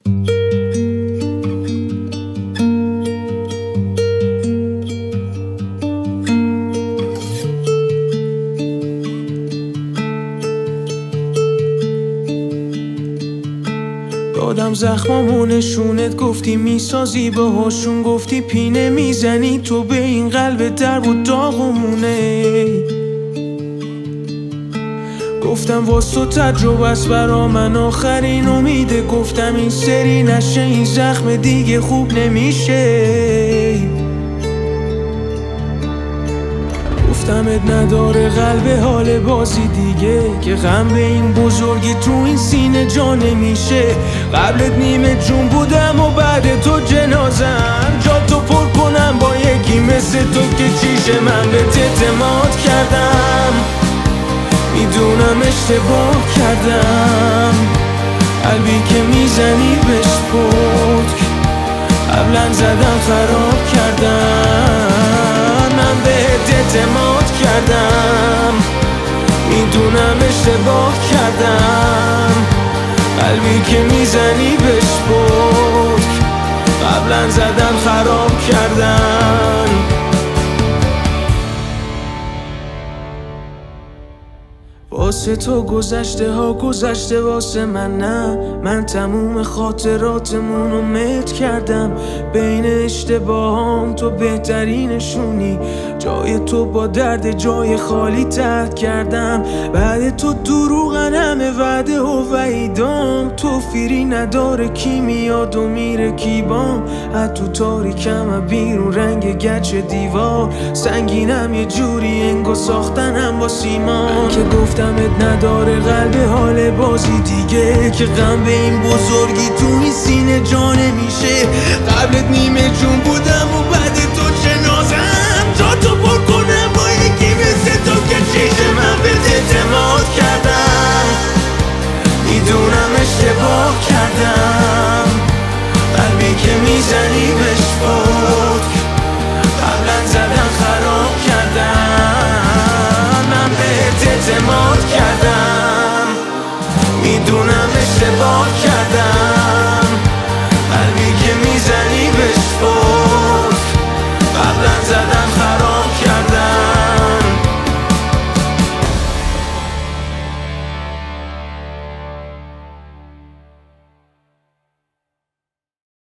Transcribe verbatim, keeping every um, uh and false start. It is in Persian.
دادم زخمامو نشونت، گفتی میسازی باهاشون، گفتی پینه میزنی تو به این قلب درب و داغمونه. گفتم واس تو تجربه است برا من آخرین امیده، گفتم این سری نشه این زخم دیگه خوب نمیشه. گفتمت نداره قلب حال بازی دیگه، که غم به این بزرگی تو این سینه جا نمیشه. قبلت نیمه جون بودم و بعد تو جنازم، جا تو پر کنم با یکی مثل تو که چیشه. من به اعتماد کردم میدونم اشتباه کردم، قلبی که میزنی بهش پتک قبلا زدم خراب کردم. من بهت اعتماد کردم میدونم اشتباه کردم، قلبی که میزنی بهش پتک قبلا زدم خراب کردم. واسه تو گذشته ها گذشته واسه من نه، من تموم خاطراتمونو مت کردم. بین اشتباهام تو بهترینشونی، جای تو با درد جای خالی ترک کردم. بعد تو دروغن همه وعده و وعیدام، تو فیری نداره کی میاد و میره کی بام. از تو تاریکم بیرون رنگ گچ دیوار، سنگینم یه جوری انگار ساختنم با سیمان. که گفتمت نداره قلب حال بازی دیگه، که غم به این بزرگی تو این سینه جا نمیشه. قبلت نیمه جون بودم و بعد تو جنازم، جا تو پر کنم با یکی مثل تو که چیشه. من به اعتماد کردم میدونم اشتباه کردم، قلبی که میزنی